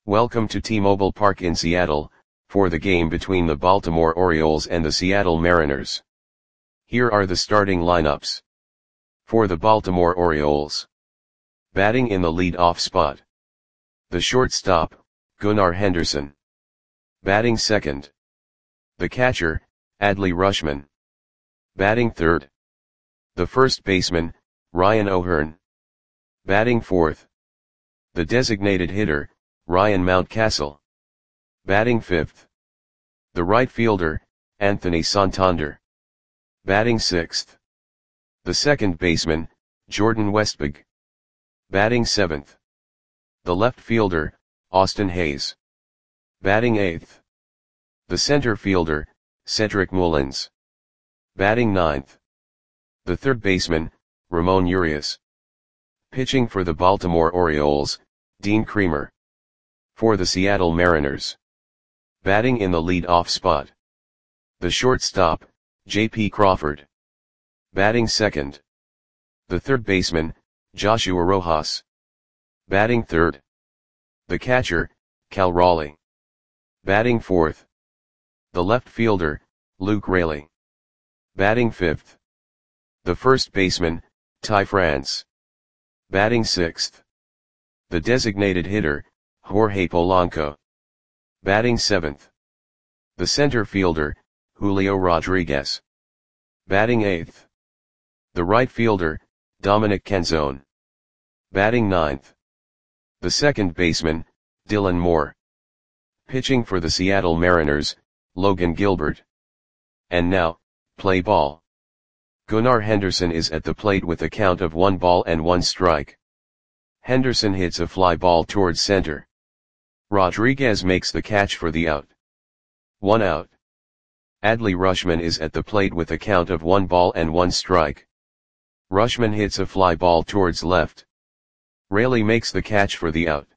Welcome to T-Mobile Park in Seattle, for the game between the Baltimore Orioles and the Seattle Mariners. Here are the starting lineups. For the Baltimore Orioles. Batting in the lead-off spot. The shortstop, Gunnar Henderson. Batting second. The catcher, Adley Rutschman. Batting third. The first baseman, Ryan O'Hearn. Batting fourth. The designated hitter, Ryan Mountcastle. Batting fifth. The right fielder, Anthony Santander. Batting sixth. The second baseman, Jordan Westburg. Batting seventh. The left fielder, Austin Hays. Batting eighth. The center fielder, Cedric Mullins. Batting ninth. The third baseman, Ramon Urias. Pitching for the Baltimore Orioles, Dean Kremer. For the Seattle Mariners. Batting in the lead-off spot. The shortstop, J.P. Crawford. Batting second. The third baseman, Joshua Rojas. Batting third. The catcher, Cal Raleigh. Batting fourth. The left fielder, Luke Raley. Batting fifth. The first baseman, Ty France. Batting sixth. The designated hitter, Jorge Polanco. Batting seventh. The center fielder, Julio Rodriguez. Batting eighth. The right fielder, Dominic Canzone. Batting ninth. The second baseman, Dylan Moore. Pitching for the Seattle Mariners, Logan Gilbert. And now, play ball. Gunnar Henderson is at the plate with a count of 1 strike. Henderson hits a fly ball towards center. Rodriguez makes the catch for the out. 1 out. Adley Rutschman is at the plate with a count of 1 strike. Rutschman hits a fly ball towards left. Raley makes the catch for the out.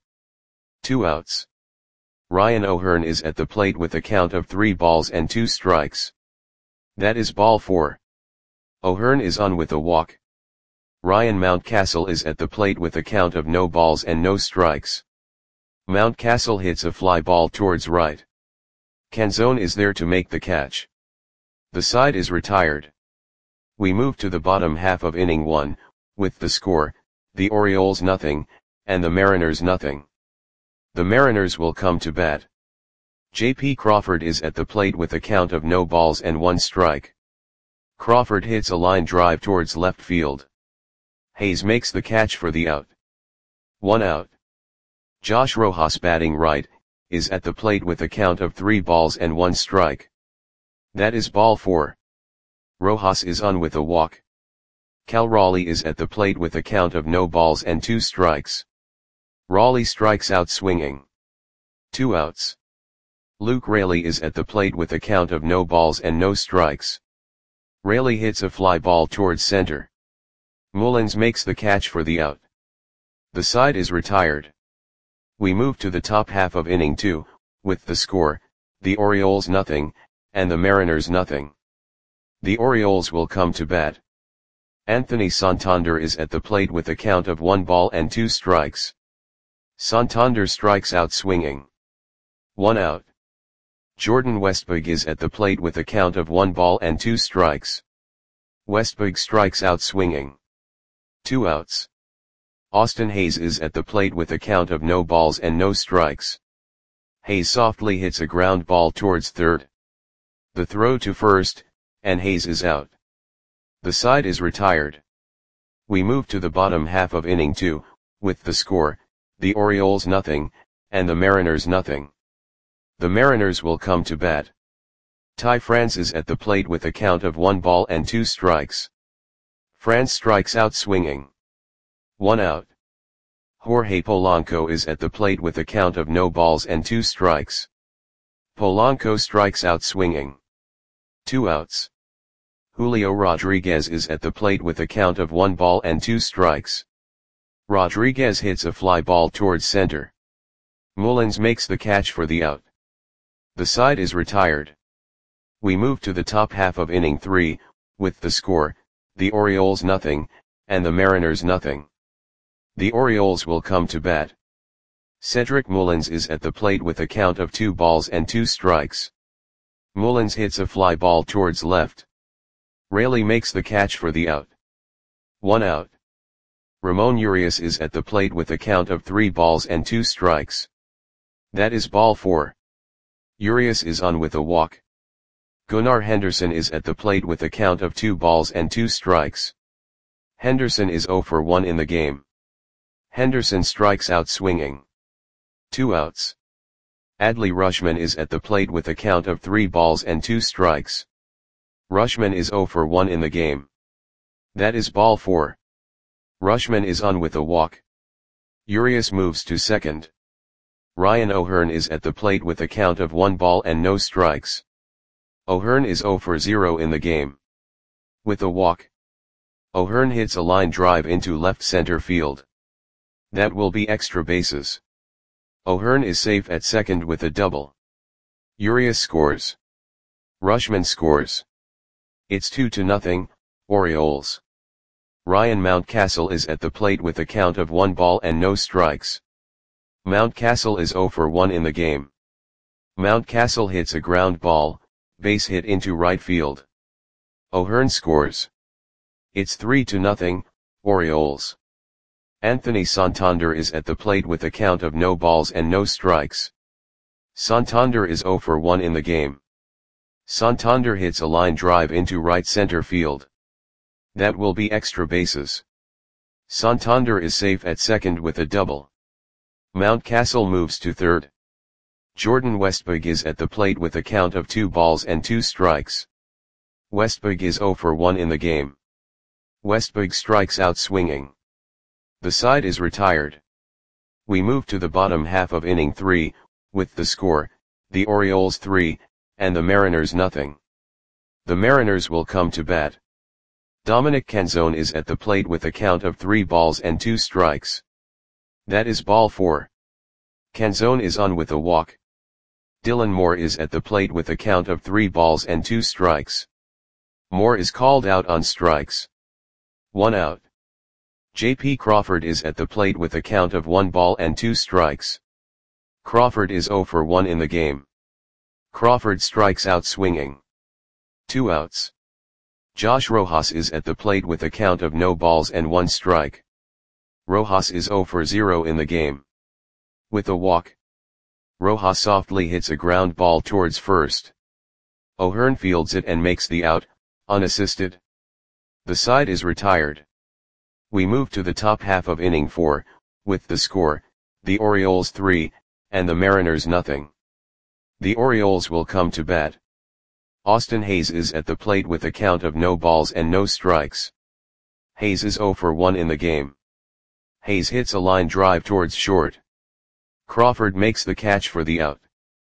2 outs. Ryan O'Hearn is at the plate with a count of 3 strikes. That is ball 4. O'Hearn is on with a walk. Ryan Mountcastle is at the plate with a count of no balls and no strikes. Mountcastle hits a fly ball towards right. Canzone is there to make the catch. The side is retired. We move to the bottom half of inning 1, with the score, the Orioles nothing, and the Mariners nothing. The Mariners will come to bat. J.P. Crawford is at the plate with a count of no balls and 1 strike. Crawford hits a line drive towards left field. Hays makes the catch for the out. 1 out. Josh Rojas batting right, is at the plate with a count of 3 balls and 1 strike. That is ball 4. Rojas is on with a walk. Cal Raleigh is at the plate with a count of no balls and 2 strikes. Raleigh strikes out swinging. 2 outs. Luke Raley is at the plate with a count of no balls and no strikes. Raley hits a fly ball towards center. Mullins makes the catch for the out. The side is retired. We move to the top half of inning 2, with the score, the Orioles nothing, and the Mariners nothing. The Orioles will come to bat. Anthony Santander is at the plate with a count of 1 strikes. Santander strikes out swinging. 1 out. Jordan Westburg is at the plate with a count of 1 strikes. Westburg strikes out swinging. 2 outs. Austin Hays is at the plate with a count of no balls and no strikes. Hays softly hits a ground ball towards third. The throw to first, and Hays is out. The side is retired. We move to the bottom half of inning 2, with the score, the Orioles nothing, and the Mariners nothing. The Mariners will come to bat. Ty France is at the plate with a count of 1 strikes. France strikes out swinging. 1 out. Jorge Polanco is at the plate with a count of no balls and 2 strikes. Polanco strikes out swinging. 2 outs. Julio Rodriguez is at the plate with a count of 1 strikes. Rodriguez hits a fly ball towards center. Mullins makes the catch for the out. The side is retired. We move to the top half of inning 3, with the score, the Orioles nothing, and the Mariners nothing. The Orioles will come to bat. Cedric Mullins is at the plate with a count of 2 balls and 2 strikes. Mullins hits a fly ball towards left. Raley makes the catch for the out. 1 out. Ramon Urias is at the plate with a count of 3 balls and 2 strikes. That is ball 4. Urias is on with a walk. Gunnar Henderson is at the plate with a count of 2 balls and 2 strikes. Henderson is 0 for 1 in the game. Henderson strikes out swinging. 2 outs. Adley Rutschman is at the plate with a count of 3 balls and 2 strikes. Rutschman is 0 for 1 in the game. That is ball 4. Rutschman is on with a walk. Urias moves to second. Ryan O'Hearn is at the plate with a count of 1 ball and no strikes. O'Hearn is 0 for 0 in the game. With a walk. O'Hearn hits a line drive into left center field. That will be extra bases. O'Hearn is safe at second with a double. Urias scores. Rutschman scores. It's 2-0, Orioles. Ryan Mountcastle is at the plate with a count of 1 ball and no strikes. Mountcastle is 0 for 1 in the game. Mountcastle hits a ground ball, base hit into right field. O'Hearn scores. It's 3-0, Orioles. Anthony Santander is at the plate with a count of no balls and no strikes. Santander is 0 for 1 in the game. Santander hits a line drive into right center field. That will be extra bases. Santander is safe at second with a double. Mountcastle moves to third. Jordan Westburg is at the plate with a count of 2 balls and 2 strikes. Westburg is 0 for 1 in the game. Westburg strikes out swinging. The side is retired. We move to the bottom half of inning 3, with the score, the Orioles 3, and the Mariners 0. The Mariners will come to bat. Dominic Canzone is at the plate with a count of 3 balls and 2 strikes. That is ball 4. Canzone is on with a walk. Dylan Moore is at the plate with a count of 3 balls and 2 strikes. Moore is called out on strikes. 1 out. J.P. Crawford is at the plate with a count of 1 ball and 2 strikes. Crawford is 0 for 1 in the game. Crawford strikes out swinging. 2 outs. Josh Rojas is at the plate with a count of no balls and 1 strike. Rojas is 0 for 0 in the game. With a walk. Rojas softly hits a ground ball towards first. O'Hearn fields it and makes the out, unassisted. The side is retired. We move to the top half of inning 4, with the score, the Orioles 3, and the Mariners 0. The Orioles will come to bat. Austin Hayes is at the plate with a count of no balls and no strikes. Hayes is 0 for 1 in the game. Hayes hits a line drive towards short. Crawford makes the catch for the out.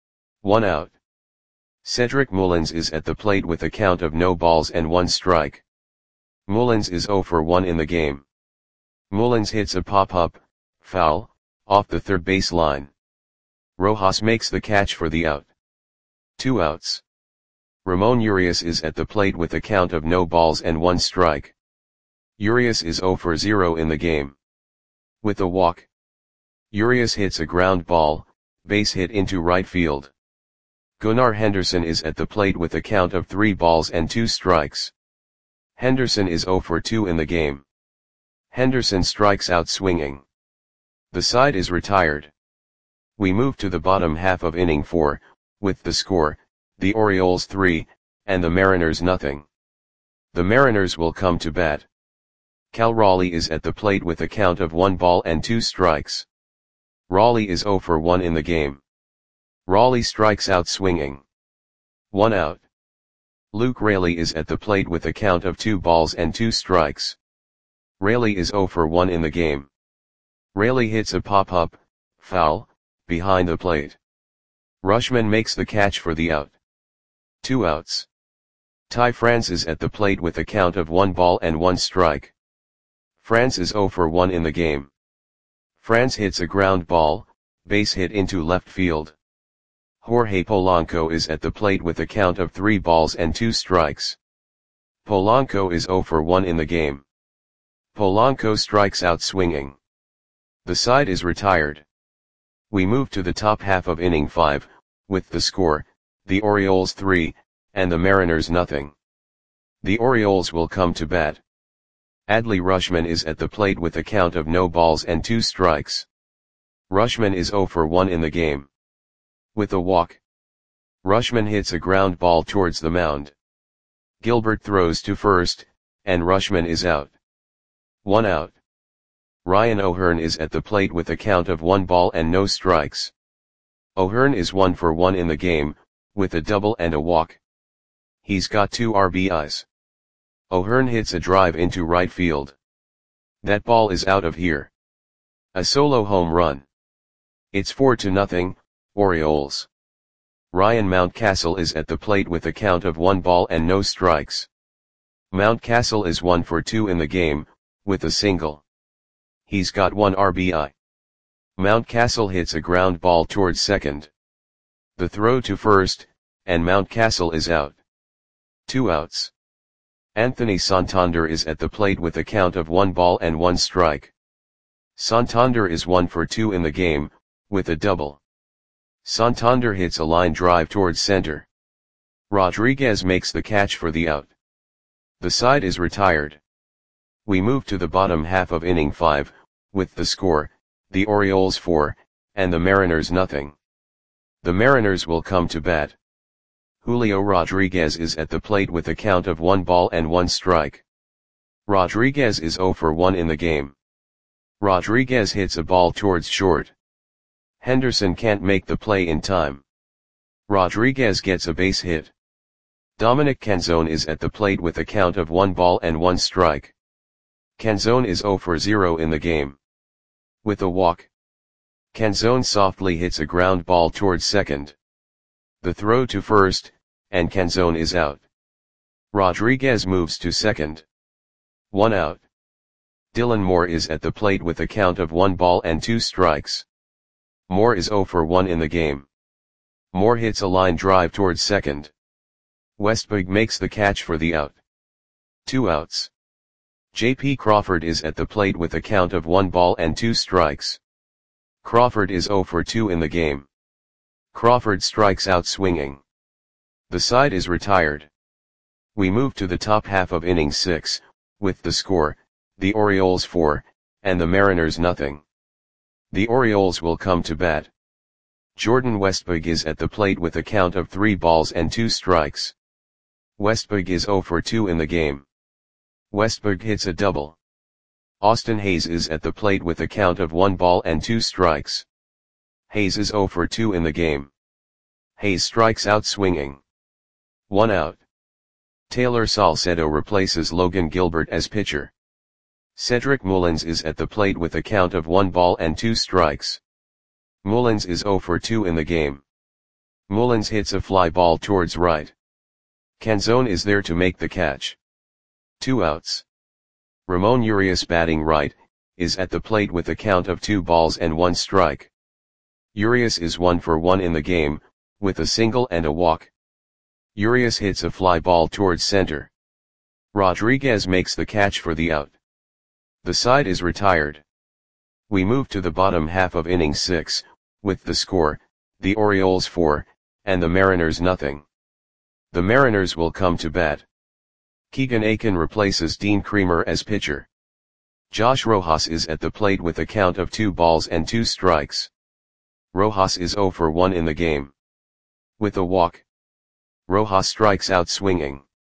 1 out. Cedric Mullins is at the plate with a count of no balls and 1 strike. Mullins is 0 for 1 in the game. Mullins hits a pop-up, foul, off the third base line. Rojas makes the catch for the out. 2 outs. Ramon Urias is at the plate with a count of no balls and 1 strike. Urias is 0 for 0 in the game. With a walk. Urias hits a ground ball, base hit into right field. Gunnar Henderson is at the plate with a count of 3 balls and 2 strikes. Henderson is 0 for 2 in the game. Henderson strikes out swinging. The side is retired. We move to the bottom half of inning 4, with the score, the Orioles 3, and the Mariners 0. The Mariners will come to bat. Cal Raleigh is at the plate with a count of 1 ball and 2 strikes. Raleigh is 0 for 1 in the game. Raleigh strikes out swinging. 1 out. Luke Raley is at the plate with a count of 2 balls and 2 strikes. Raley is 0 for 1 in the game. Raley hits a pop-up, foul, behind the plate. Rutschman makes the catch for the out. 2 outs. Ty France is at the plate with a count of 1 ball and 1 strike. France is 0 for 1 in the game. France hits a ground ball, base hit into left field. Jorge Polanco is at the plate with a count of 3 balls and 2 strikes. Polanco is 0 for 1 in the game. Polanco strikes out swinging. The side is retired. We move to the top half of inning 5, with the score, the Orioles 3, and the Mariners nothing. The Orioles will come to bat. Adley Rutschman is at the plate with a count of no balls and 2 strikes. Rutschman is 0 for 1 in the game. With a walk, Rutschman hits a ground ball towards the mound. Gilbert throws to first, and Rutschman is out. 1 out. Ryan O'Hearn is at the plate with a count of 1 ball and no strikes. O'Hearn is 1 for 1 in the game, with a double and a walk. He's got 2 RBIs. O'Hearn hits a drive into right field. That ball is out of here. A solo home run. It's 4-0, Orioles. Ryan Mountcastle is at the plate with a count of 1 ball and no strikes. Mountcastle is 1 for 2 in the game, with a single. He's got 1 RBI. Mountcastle hits a ground ball towards second. The throw to first, and Mountcastle is out. 2 outs. Anthony Santander is at the plate with a count of 1 ball and 1 strike. Santander is 1 for 2 in the game, with a double. Santander hits a line drive towards center. Rodriguez makes the catch for the out. The side is retired. We move to the bottom half of inning 5, with the score, the Orioles 4, and the Mariners nothing. The Mariners will come to bat. Julio Rodriguez is at the plate with a count of 1 ball and 1 strike. Rodriguez is 0 for 1 in the game. Rodriguez hits a ball towards short. Henderson can't make the play in time. Rodriguez gets a base hit. Dominic Canzone is at the plate with a count of 1 ball and 1 strike. Canzone is 0 for 0 in the game. With a walk, Canzone softly hits a ground ball towards second. The throw to first, and Canzone is out. Rodriguez moves to second. 1 out. Dylan Moore is at the plate with a count of 1 ball and 2 strikes. Moore is 0 for 1 in the game. Moore hits a line drive towards second. Westberg makes the catch for the out. 2 outs. J.P. Crawford is at the plate with a count of 1 ball and 2 strikes. Crawford is 0 for 2 in the game. Crawford strikes out swinging. The side is retired. We move to the top half of inning 6, with the score, the Orioles 4, and the Mariners nothing. The Orioles will come to bat. Jordan Westberg is at the plate with a count of 3 balls and 2 strikes. Westberg is 0 for 2 in the game. Westberg hits a double. Austin Hayes is at the plate with a count of 1 ball and 2 strikes. Hayes is 0 for 2 in the game. Hayes strikes out swinging. 1 out. Taylor Salcedo replaces Logan Gilbert as pitcher. Cedric Mullins is at the plate with a count of 1 ball and 2 strikes. Mullins is 0 for 2 in the game. Mullins hits a fly ball towards right. Canzone is there to make the catch. 2 outs. Ramon Urias, batting right, is at the plate with a count of 2 balls and 1 strike. Urias is 1 for 1 in the game, with a single and a walk. Urias hits a fly ball towards center. Rodriguez makes the catch for the out. The side is retired. We move to the bottom half of inning 6, with the score, the Orioles 4, and the Mariners nothing. The Mariners will come to bat. Keegan Akin replaces Dean Kremer as pitcher. Josh Rojas is at the plate with a count of 2 balls and 2 strikes. Rojas is 0 for 1 in the game. With a walk, Rojas strikes out swinging.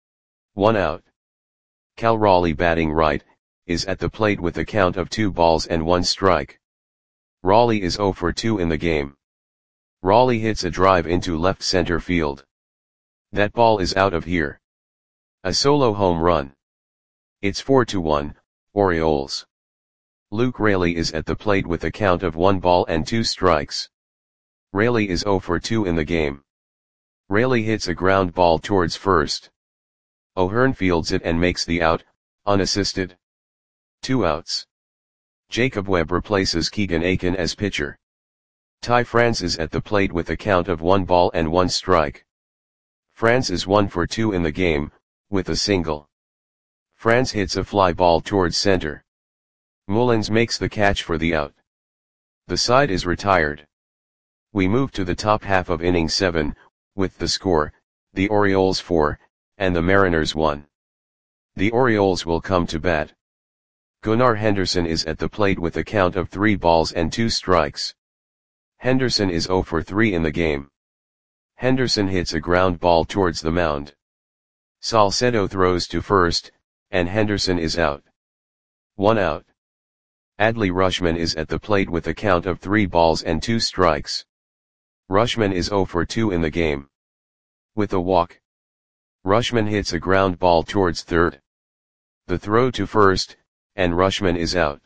1 out. Cal Raleigh, batting right, is at the plate with a count of 2 balls and 1 strike. Raleigh is 0 for 2 in the game. Raleigh hits a drive into left center field. That ball is out of here. A solo home run. It's 4-1, Orioles. Luke Raley is at the plate with a count of 1 ball and 2 strikes. Raley is 0 for 2 in the game. Raley hits a ground ball towards first. O'Hearn fields it and makes the out, unassisted. 2 outs. Jacob Webb replaces Keegan Akin as pitcher. Ty France is at the plate with a count of 1 ball and 1 strike. France is 1 for 2 in the game, with a single. France hits a fly ball towards center. Mullins makes the catch for the out. The side is retired. We move to the top half of inning 7, with the score, the Orioles 4, and the Mariners 1. The Orioles will come to bat. Gunnar Henderson is at the plate with a count of 3 balls and 2 strikes. Henderson is 0 for 3 in the game. Henderson hits a ground ball towards the mound. Salcedo throws to first, and Henderson is out. 1 out. Adley Rutschman is at the plate with a count of 3 balls and 2 strikes. Rutschman is 0 for 2 in the game. With a walk, Rutschman hits a ground ball towards third. The throw to first, and Rutschman is out.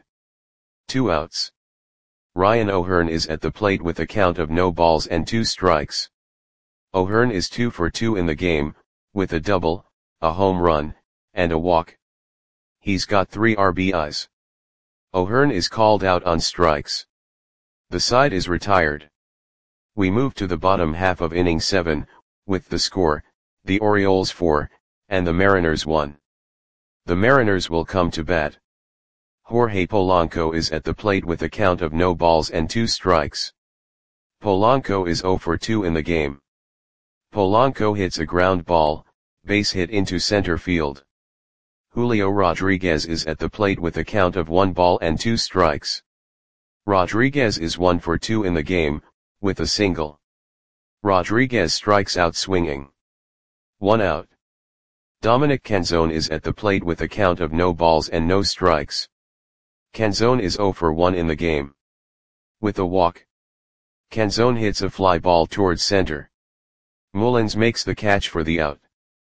2 outs. Ryan O'Hearn is at the plate with a count of no balls and 2 strikes. O'Hearn is 2 for 2 in the game, with a double, a home run, and a walk. He's got 3 RBIs. O'Hearn is called out on strikes. The side is retired. We move to the bottom half of inning 7, with the score, the Orioles 4, and the Mariners 1. The Mariners will come to bat. Jorge Polanco is at the plate with a count of no balls and 2 strikes. Polanco is 0 for 2 in the game. Polanco hits a ground ball, base hit into center field. Julio Rodriguez is at the plate with a count of 1 ball and 2 strikes. Rodriguez is 1 for 2 in the game, with a single. Rodriguez strikes out swinging. 1 out. Dominic Canzone is at the plate with a count of no balls and no strikes. Canzone is 0 for 1 in the game. With a walk, Canzone hits a fly ball towards center. Mullins makes the catch for the out.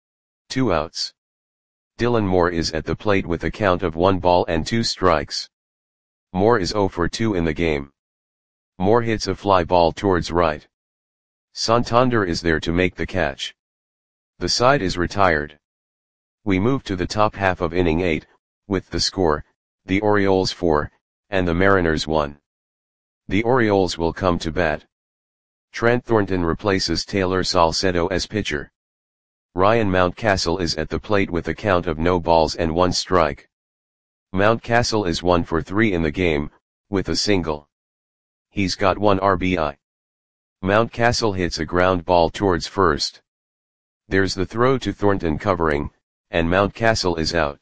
2 outs. Dylan Moore is at the plate with a count of 1 ball and 2 strikes. Moore is 0 for 2 in the game. Moore hits a fly ball towards right. Santander is there to make the catch. The side is retired. We move to the top half of inning 8, with the score, the Orioles 4, and the Mariners 1. The Orioles will come to bat. Trent Thornton replaces Taylor Salcedo as pitcher. Ryan Mountcastle is at the plate with a count of no balls and 1 strike. Mountcastle is 1 for 3 in the game, with a single. He's got 1 RBI. Mountcastle hits a ground ball towards first. There's the throw to Thornton covering, and Mountcastle is out.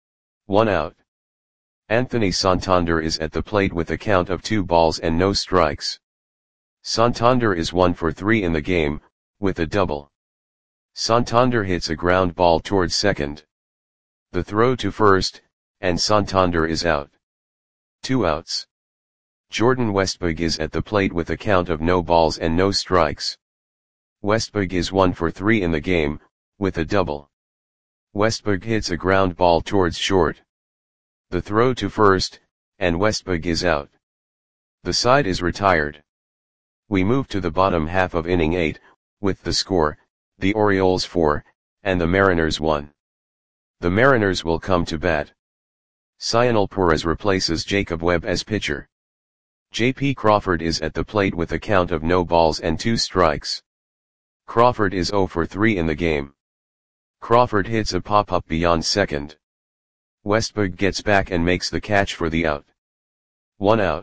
1 out. Anthony Santander is at the plate with a count of 2 balls and no strikes. Santander is 1 for 3 in the game, with a double. Santander hits a ground ball towards second. The throw to first, and Santander is out. 2 outs. Jordan Westburg is at the plate with a count of no balls and no strikes. Westburg is 1 for 3 in the game, with a double. Westburg hits a ground ball towards short. The throw to first, and Westburg is out. The side is retired. We move to the bottom half of inning 8, with the score, the Orioles 4, and the Mariners 1. The Mariners will come to bat. Cionel Perez replaces Jacob Webb as pitcher. J.P. Crawford is at the plate with a count of no balls and 2 strikes. Crawford is 0 for 3 in the game. Crawford hits a pop-up beyond second. Westburg gets back and makes the catch for the out. 1 out.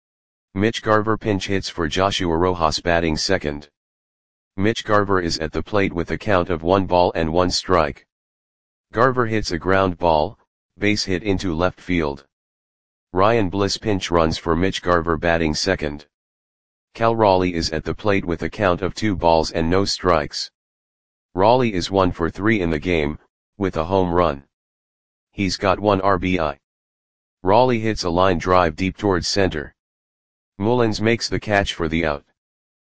Mitch Garver pinch hits for Joshua Rojas batting second. Mitch Garver is at the plate with a count of 1 ball and 1 strike. Garver hits a ground ball, base hit into left field. Ryan Bliss pinch runs for Mitch Garver batting second. Cal Raleigh is at the plate with a count of 2 balls and no strikes. Raleigh is 1 for 3 in the game, with a home run. He's got 1 RBI. Raleigh hits a line drive deep towards center. Mullins makes the catch for the out.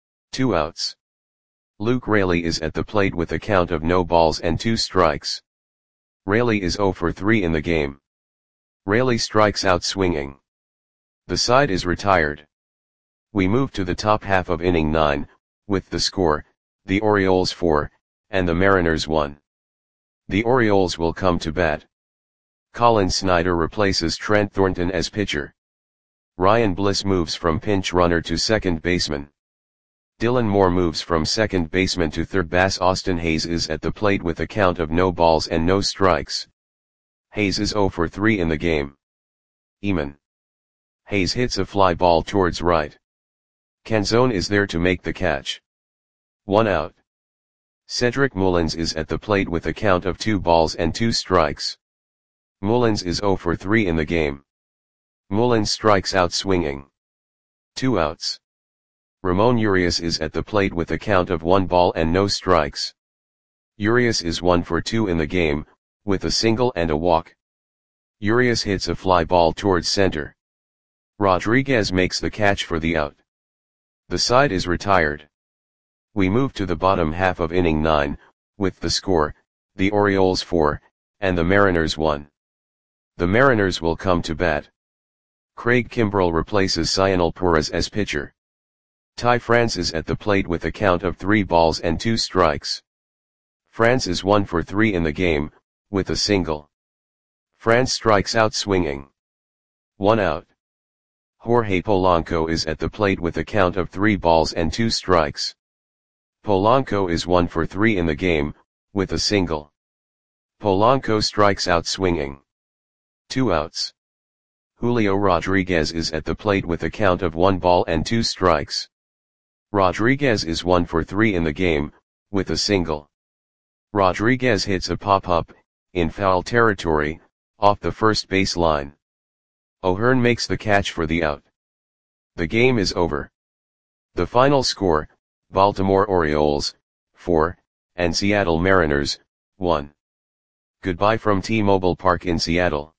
2 outs. Luke Raley is at the plate with a count of no balls and 2 strikes. Raley is 0 for 3 in the game. Raley strikes out swinging. The side is retired. We move to the top half of inning 9, with the score, the Orioles 4, and the Mariners 1. The Orioles will come to bat. Colin Snyder replaces Trent Thornton as pitcher. Ryan Bliss moves from pinch runner to second baseman. Dylan Moore moves from second baseman to third base. Austin Hayes is at the plate with a count of no balls and no strikes. Hayes is 0 for 3 in the game. Eamon. Hayes hits a fly ball towards right. Canzone is there to make the catch. 1 out. Cedric Mullins is at the plate with a count of 2 balls and 2 strikes. Mullins is 0 for 3 in the game. Mullins strikes out swinging. 2 outs. Ramon Urias is at the plate with a count of 1 ball and no strikes. Urias is 1 for 2 in the game, with a single and a walk. Urias hits a fly ball towards center. Rodriguez makes the catch for the out. The side is retired. We move to the bottom half of inning 9, with the score, the Orioles 4, and the Mariners 1. The Mariners will come to bat. Craig Kimbrell replaces Cionel Perez as pitcher. Ty France is at the plate with a count of 3 balls and 2 strikes. France is 1 for 3 in the game, with a single. France strikes out swinging. 1 out. Jorge Polanco is at the plate with a count of 3 balls and 2 strikes. Polanco is 1 for 3 in the game, with a single. Polanco strikes out swinging. 2 outs. Julio Rodriguez is at the plate with a count of 1 ball and 2 strikes. Rodriguez is 1 for 3 in the game, with a single. Rodriguez hits a pop-up, in foul territory, off the first base line. O'Hearn makes the catch for the out. The game is over. The final score, Baltimore Orioles, 4, and Seattle Mariners, 1. Goodbye from T-Mobile Park in Seattle.